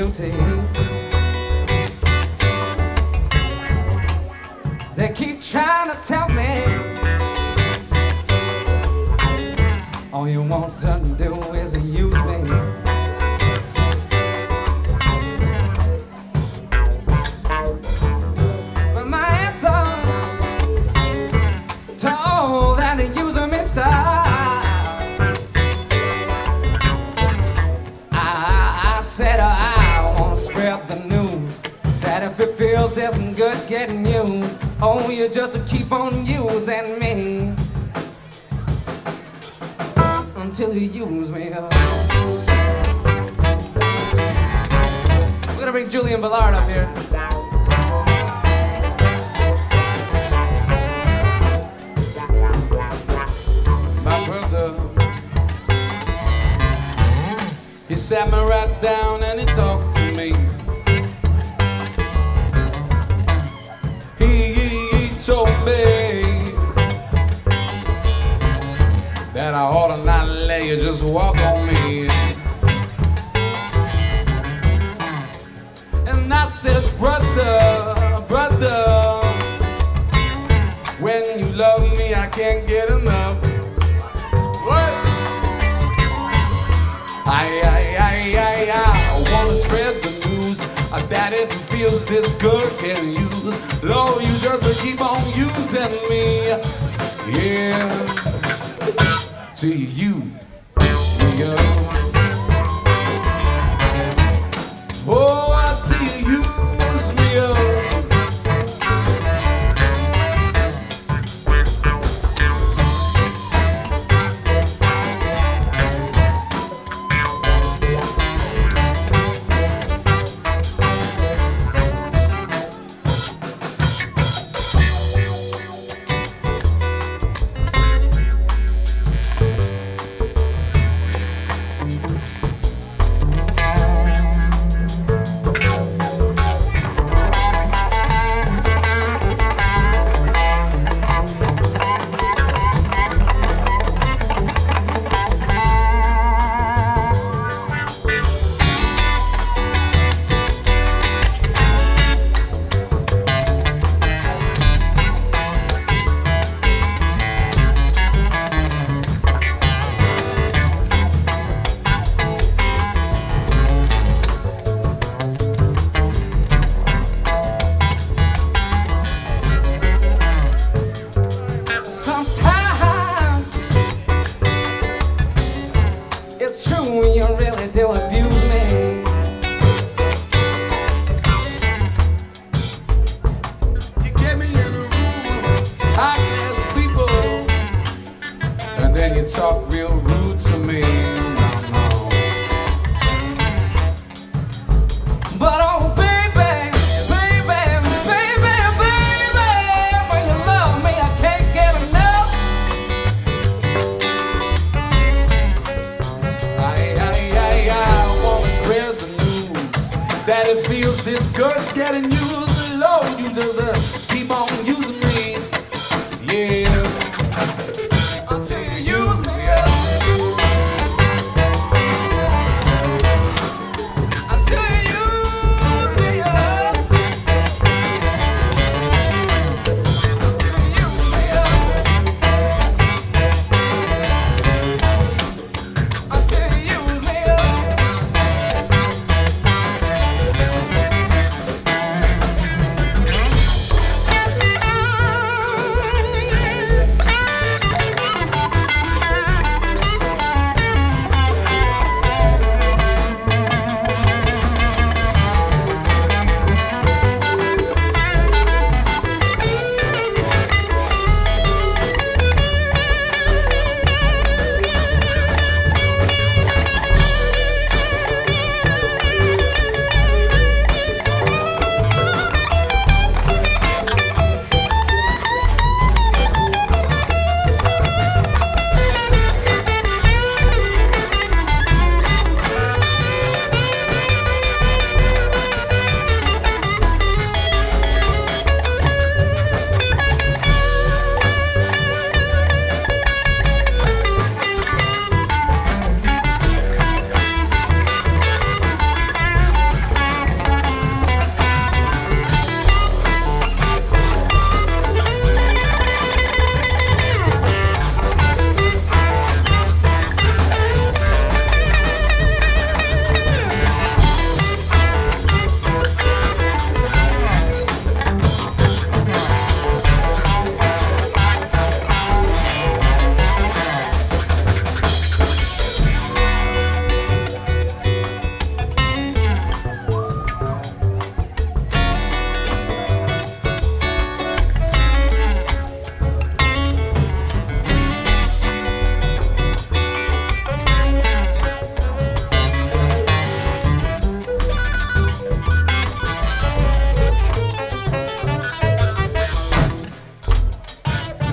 duty. They keep trying to tell me all you want to do is use me. But my answer to all that using me style, I said I want to spread the news that if it feels this good getting used, oh, you just keep on using me until you use me up. We're gonna bring Julian Ballard up here. My brother, he sat me right down and he talked to me. He told me that I ought to not let you just walk on me. And I said, brother, brother, when you love me, I can't get enough. What? I wanna spread the news that if it feels this good, can use. Lord, you just keep on using me. Yeah. Till you me up. Oh, till you use me up. It's true, you really do abuse me. You get me in a room of high-class people, and then you talk real rude to me. No. But oh baby, baby, baby, baby, when you love me I can't get enough. I wanna spread the news that it feels this good getting used. Lord, you just keep on using me. Yeah. Until you use me up.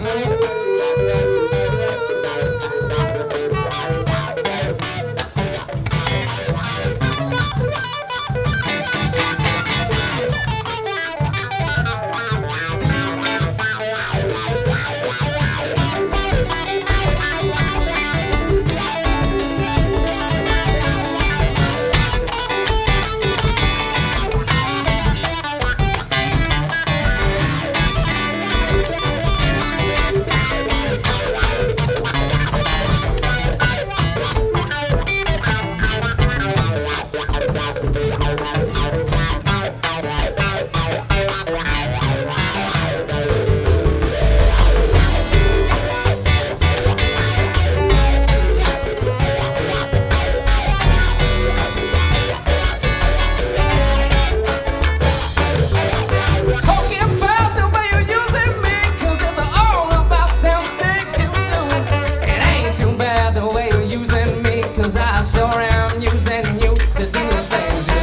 I sure am using you to do the things you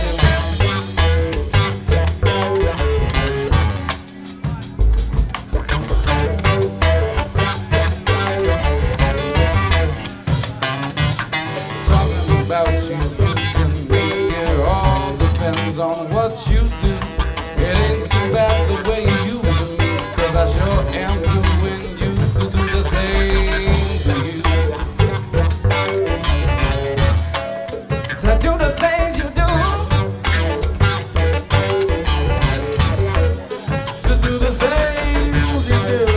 Talking about you using me, it all depends on what you do. It ain't too bad the way you using me, 'cause I sure am doing you to do the same to you. to do the things you do. To do the things you do.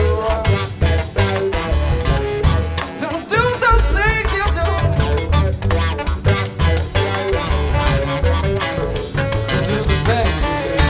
To do those things you do. To do the things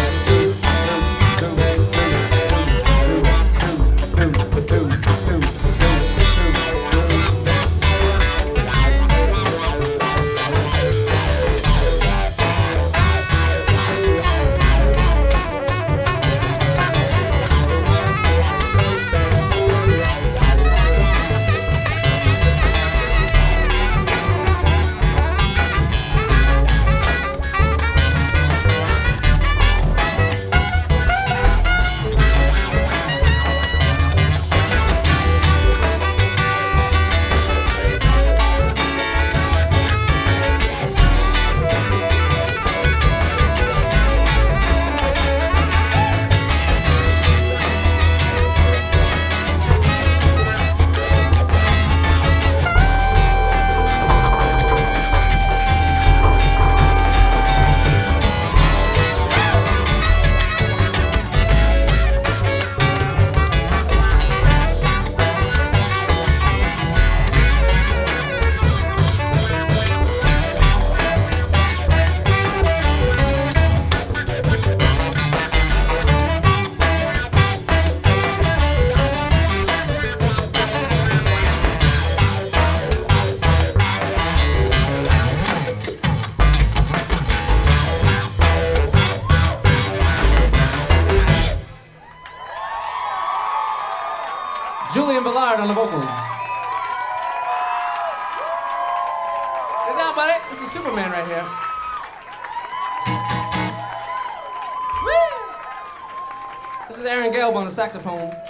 Julian Ballard on the vocals. Get down, buddy. This is Superman right here. Woo! This is Aaron Gelb on the saxophone.